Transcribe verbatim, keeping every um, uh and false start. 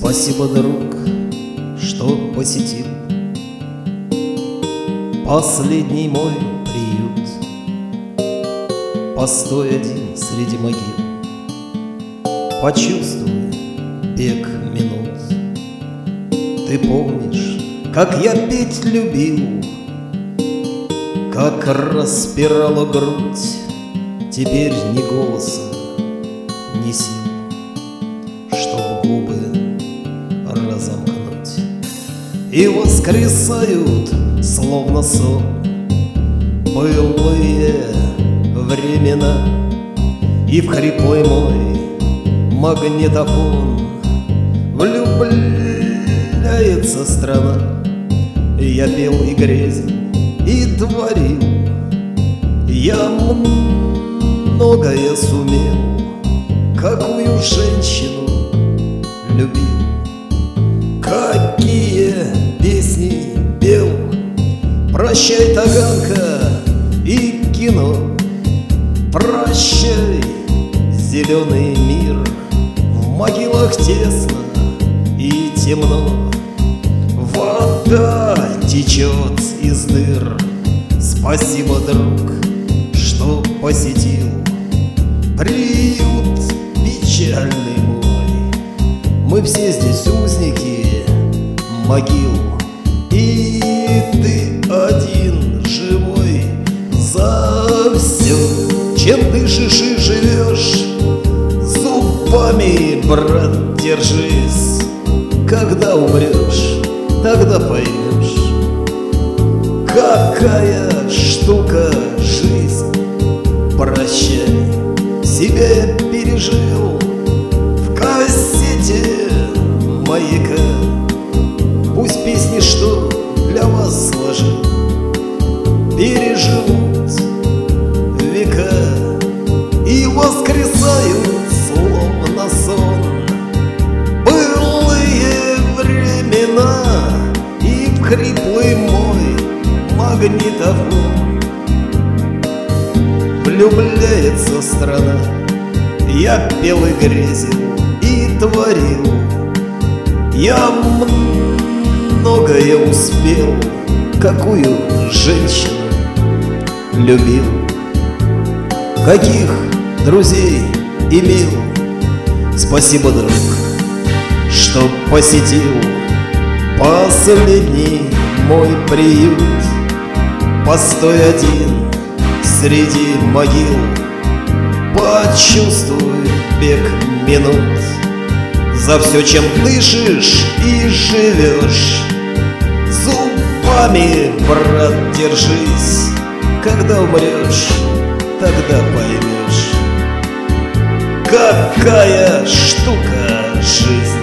Спасибо, друг, что посетил последний мой приют. Постой один среди могил, почувствуй бег минут. Ты помнишь, как я петь любил, как распирала грудь. Теперь ни голоса, ни сил, чтоб губы разомкнуть. И воскресают, словно сон, былые времена. И в хриплый мой магнитофон влюбляется страна. Я пел и грезил, и творил, я многое сумел, какую женщину любил, какие песни пел. Прощай, Таганка и кино, прощай, зеленый мир. В могилах тесно и темно, вода течет из дыр. Спасибо, друг, что посетил приют печальный мой. Мы все здесь узники могил, и ты один живой. За все, чем дышишь и живешь, зубами, брат, держись. Когда умрешь, тогда поймешь, какая штука жизнь. Прощай, себя я пережил в кассете маяка. Пусть песни, что для вас сложил, переживут века и воскресают, словно сон, былые времена. И в хриплый мой магнитофон влюбляется страна. Я пел и грезил, и творил, я многое успел, какую женщину любил, каких друзей имел. Спасибо, друг, что посетил последний мой приют. Постой один среди могил, почувствуй бег минут. За все, чем дышишь и живешь, зубами, брат, держись. Когда умрешь, тогда поймешь, какая штука жизнь.